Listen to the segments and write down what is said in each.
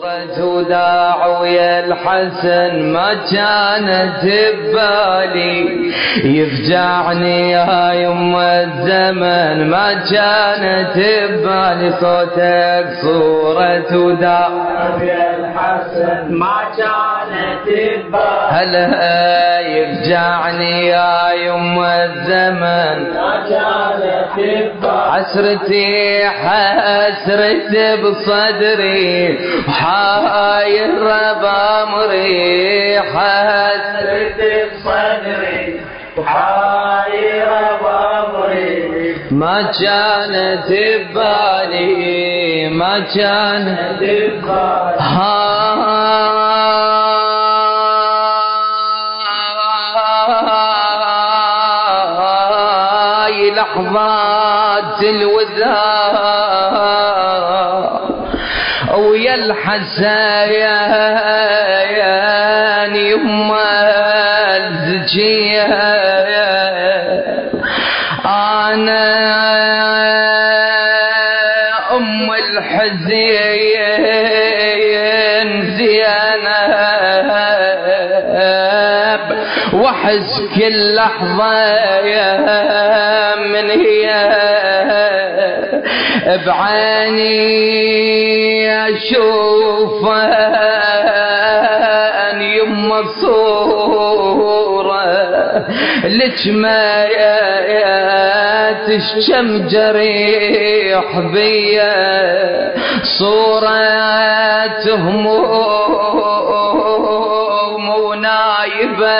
وداع ويا الحسن ما كانت ببالي، يفجعني يا يما الزمن ما كانت ببالي، صوتك صورة وداع ويا الحسن ما كانت ببالي، هلا يفجعني يا يما الزمن ما كانت ببالي، حسرتي حسرت بصدري وحاير بامري، حسرت بصدري وحاير بامري، ما كانت ببالي ما كانت ببالي، هاي لحظات الوداع ويا الحسين يما الزكية، أنا أم الحزين زينب، وحس كل لحظة من هي بعيني أشوفها يما صورة لك ما تشم جريح بيا، صورة هموم ونايبة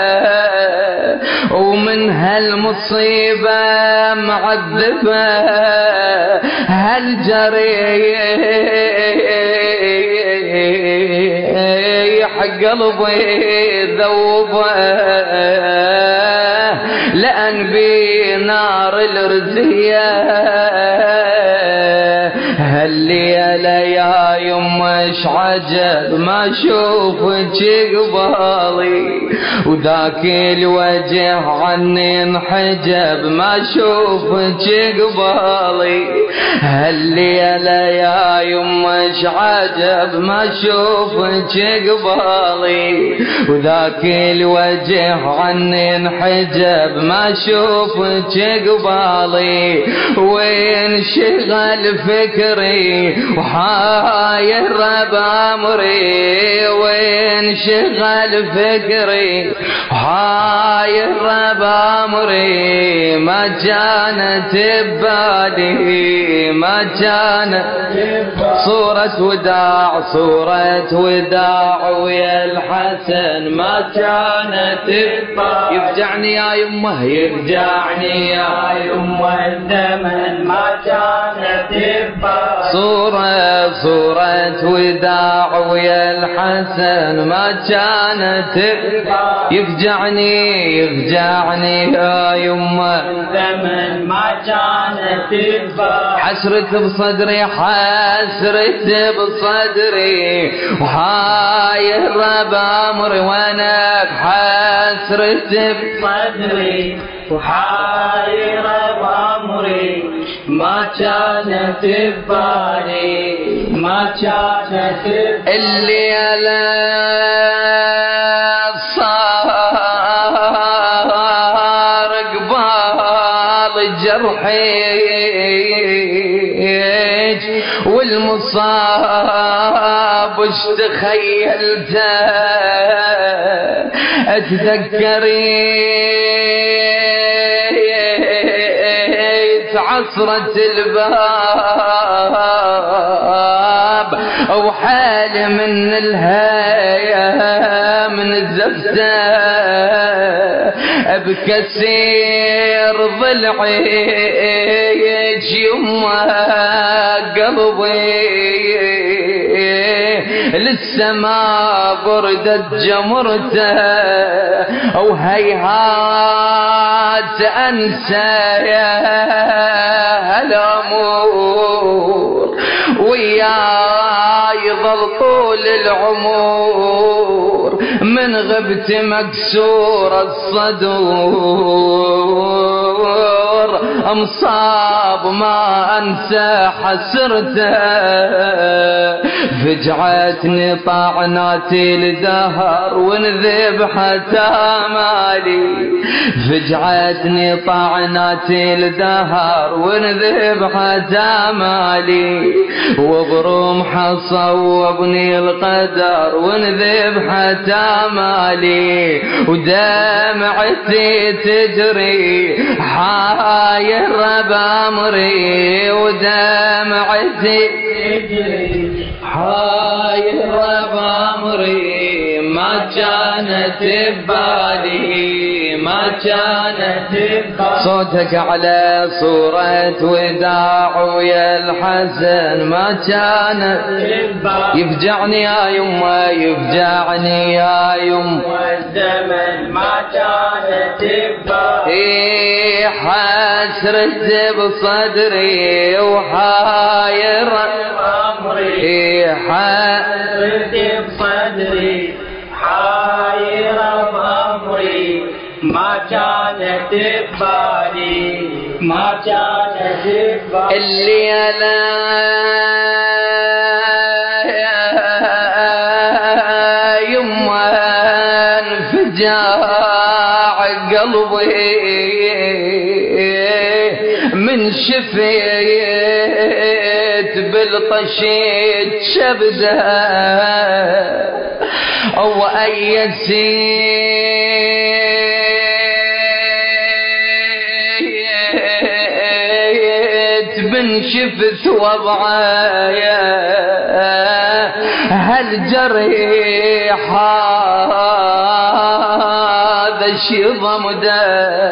ومن هالمصيبة معذبة هالجريح قلبي ذوبه، لأن بنار الرزية هالليلة يا يما اش عجب ما اشوفك قبالي، وذاك الوجه عني انحجب ما اشوفك قبالي، هالليلة يا يما اش عجب ما اشوفك قبالي، وذاك الوجه عني انحجب ما اشوفك قبالي، وين شغل فكري وحاير بامري، وين شغل فكري وحاير بامري، ما كانت ببالي ما كانت صورة وداع صورة وداع ويا الحسن ما كانت ببالي، يفجعني يا يمه يفجعني يا يمه الزمن ما كانت ببالي، صورة وداع ويا الحسن ما كانت ببالي، يفجعني يا يمه الزمن ما كانت ببالي، حسرت بصدري حسرت بصدري وحاير بامري، وينك حسرت بصدري وحاير بامري، ما كانت ببالي ما كانت ببالي، الليلة صار قبال جرحي والمصاب اش تخيلته، اتذكري عصرة الباب وحال من الهيا من الزفته، بكسير ضلعي يما قلبي لسه ما بردت جمرته، وهيهات انسى هالامور وياي ظل طول العمر، من غبت مكسور الصدور مصاب ما أنسى حسرته فجعتني طعناتي الدهر وانذبحت آمالي فجعتني طعناتي الدهر وانذبحت آمالي وبرمح صوبني القدر وانذبحت آمالي ودمعتي تجري حاير بأمري ودمعتي تجري حاير بأمري ما كانت ببالي ما كانت ببالي صوتك على صورة وداع ويا الحزن ما كانت ببالي يفجعني يا يمه يفجعني يا يم والزمن ما كانت ببالي حسرت بصدري وحاير بأمري حسرت بصدري حاير بأمري ما كانت ببالي ما كانت ببالي الليلة يما انفجاع قلبي من شفيت بالطشيت شبده أو أي سيت بن شفت وضعايا هالجريح هذا شي ضمده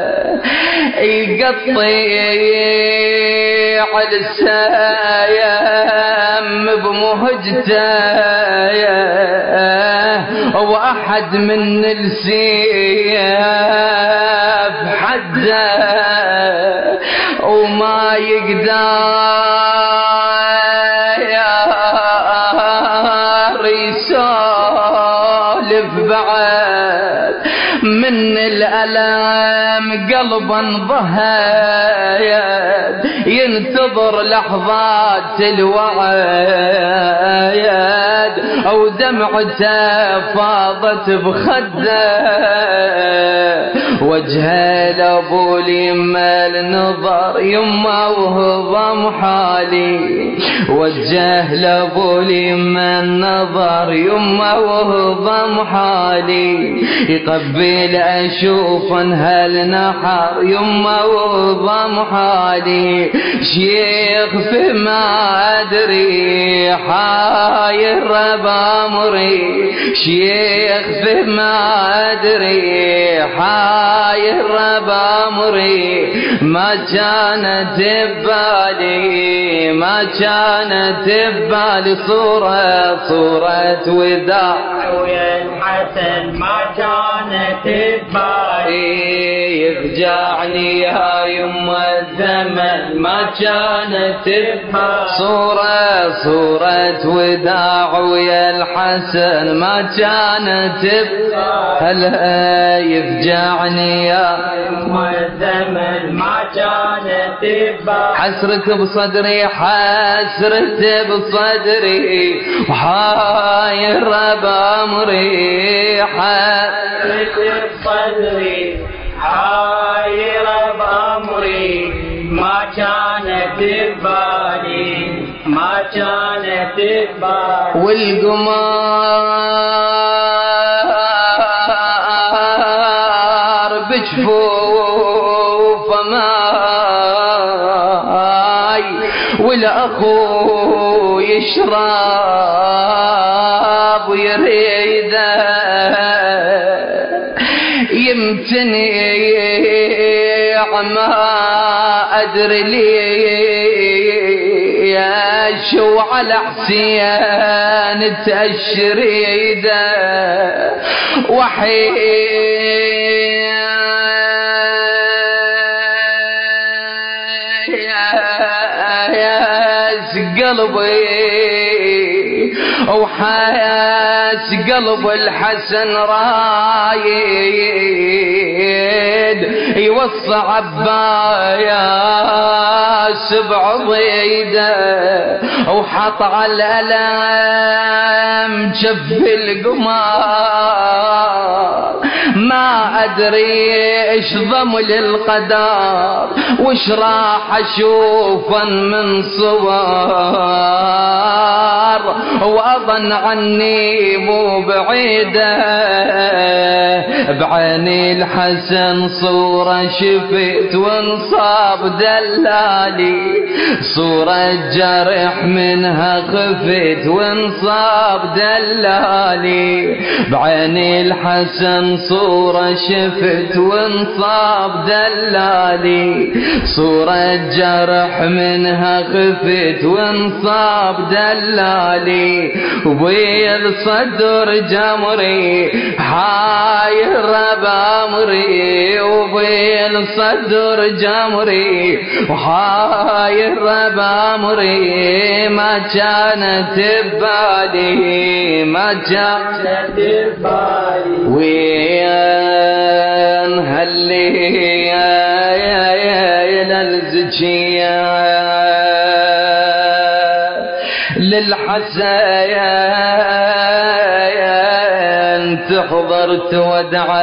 يقطع السايم بمهجته واحد من السيف حده وما يقدر يسولف بعد من الألم قلبا ضهيد ينتظر لحظات الوعد أو دمعته فاضت بخده وجهه لابو اليمه النظر يما وهضم حالي وجه لابو اليمه النظر يما وهضم حالي يقبل اشوف هالنحر يما وهضم حالي شيخ فيما ادري حاير بامري شيخ فيما ادري حاير بامري ما كانت ببالي ما كانت ببالي صورة وداع ويا الحسن ما كانت ببالي يفجعني يا يما الزمن ما كانت ببالي صورة وداع ويا الحسن ما كانت ببالي هلا يفجعني يا يما الزمن ما كانت ببالي حسرت بصدري حسرت بصدري وحاير بأمري حسرت بصدري حاير بأمري ما كانت ببالي ما كانت ببالي والقمار بجفوف ماي والأخو يشرب ويريده يمتنع ما أدري ليش وعلى حسين تأشريده وحيد قلبي وحاس قلب الحسن رايد يوصى عباس بعضيده وحط على الألم جف القمار ما أدري إيش ضمل القدر وش راح أشوفا من صور وأظن عني مو بعيدة بعيني الحسن صورة شفت وانصاب دلالي صورة جرح منها خفت وانصاب دلالي بعيني الحسن صورة شفت وانصاب دلالي صورة جرح منها خفت وانصاب دلالي وبالصدر جمري حاير بامري وبالصدر جمري وحاير بامري ما كانت ببالي ما كانت ببالي وين هاللي للزكية للحسين تحضر تودع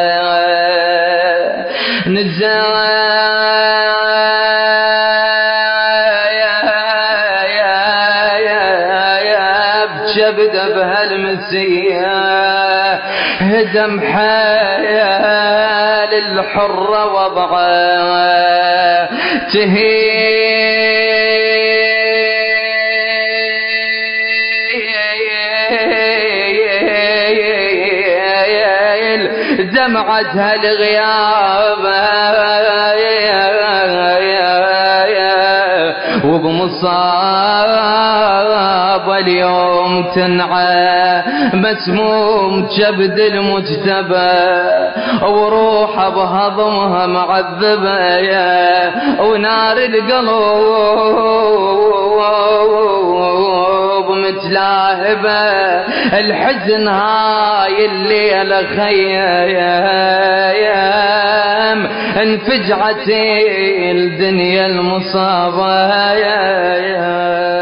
بجبد بهالمسية هدم حيال الحرة وضعه تهيل دمعتها الغياب وبمصاب اليوم تنعى مسموم جبد المجتبى وروحه بهضمها معذبة ونار القلوب متلاهبة الحزن هاي الليلة خيام انفجعت الدنيا المصابة